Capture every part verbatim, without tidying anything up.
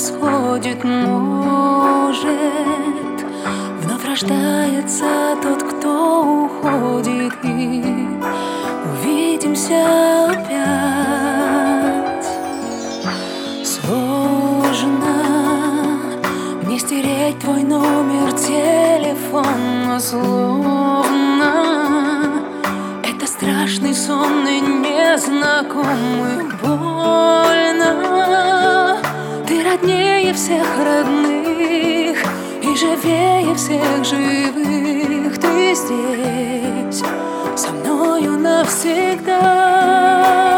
происходит, может, вновь рождается тот, кто уходит, и увидимся опять. Сложно мне стереть твой номер телефона, словно это страшный сон и незнакомый. Больно, ты роднее всех родных и живее всех живых. Ты здесь со мною навсегда.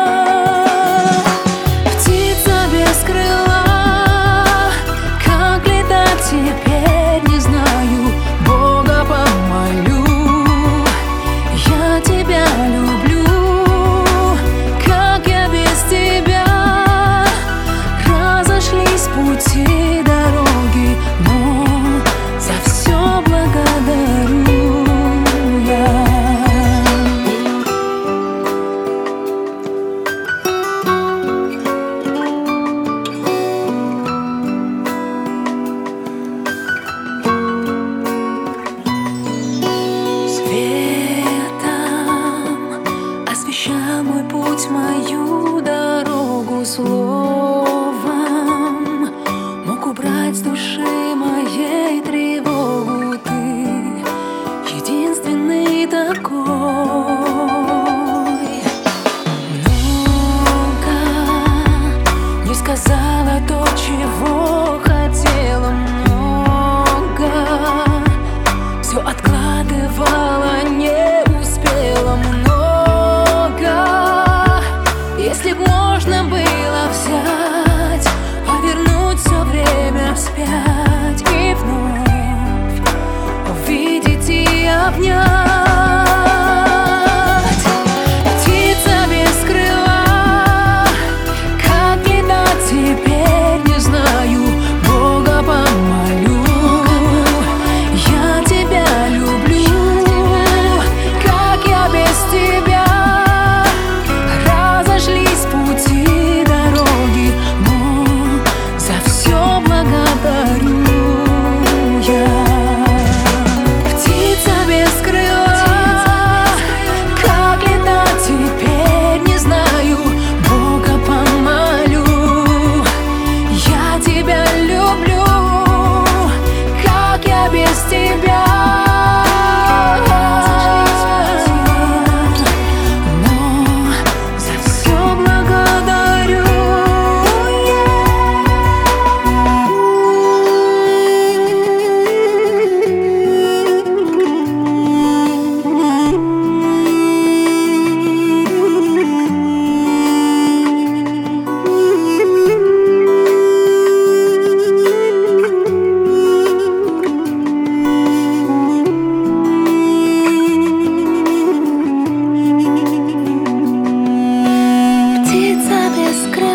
Птица без крыла, как летать теперь не знаю. Бога помолю, я тебя люблю. Как я без тебя? Разошлись пути, дороги, но за все благодарю я. Освещай мой путь, мою дорогу, словом мог убрать с души моей тревогу. Ты единственный такой. Много не сказала то, чего хотела, много все откладывала, не успела. Если б можно было взять, повернуть все время вспять и вновь увидеть и обнять. Птица без крыла, как летать теперь не знаю. Бога помолю, я тебя люблю. Как я без тебя? Пути, дороги, но за все благодарю я. Птица без крыла, как летать теперь не знаю. Бога помолю, я тебя люблю. Как я без тебя? Птица без крыльев.